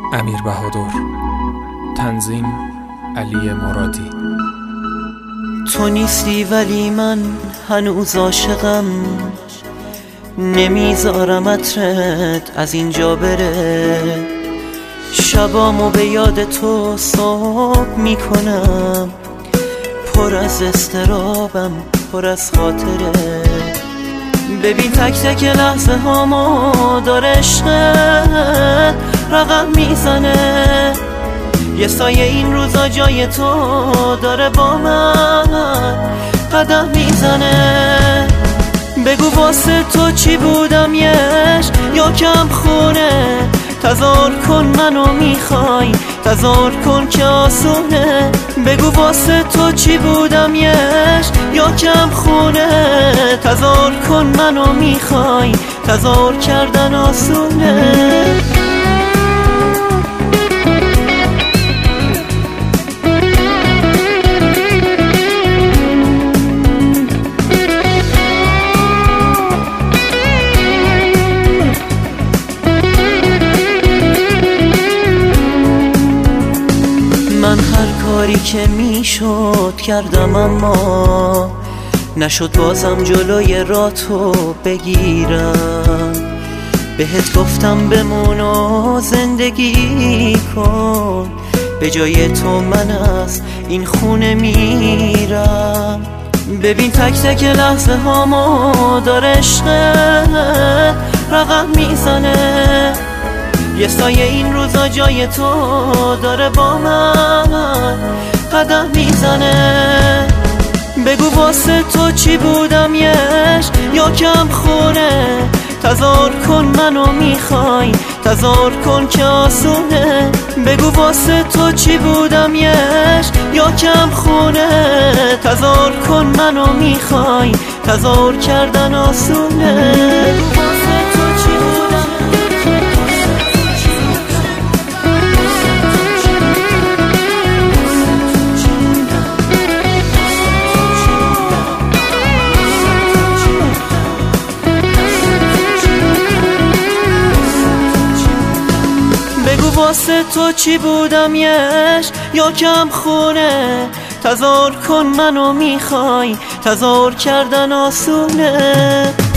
امیر بهادر. تنظیم علی مرادی. تو نیستی ولی من هنوز عاشقم، نمیذارم عطرت از اینجا بره. شبامو به یاد تو صبح میکنم، پر از اضطرابم، پر از خاطره. ببین تک تک لحظه هامو داره عشقت رقم میزنه. یه سایه این روزا جای تو داره با من قدم میزنه. بگو واسه تو چی بودم یش یا کم خونه، تظاهر کن منو میخوای، تظاهر کن که آسونه. بگو واسه تو چی بودم یش یا کم خونه، تظاهر کن منو میخوای، تظاهر کردن آسونه. من هر کاری که میشد کردم، اما نشد بازم جلوی راتو بگیرم. بهت گفتم بمون و زندگی کن، به جای تو من از این خونه میرم. ببین تک تک لحظه هامو داره عشقت رقم میزنه. یه سایه این روزا جای تو داره با من قدم میزنه. بگو واسه تو چی بودم یش یا کم خونه، تظاهر کن منو میخوای، تظاهر کن که آسونه. بگو واسه تو چی بودم یش یا کم خونه، تظاهر کن منو میخوای، تظاهر کردن آسونه. واسه تو چی بودم یش یا کم خونه، تظاهر کن منو میخوای، تظاهر کردن آسونه.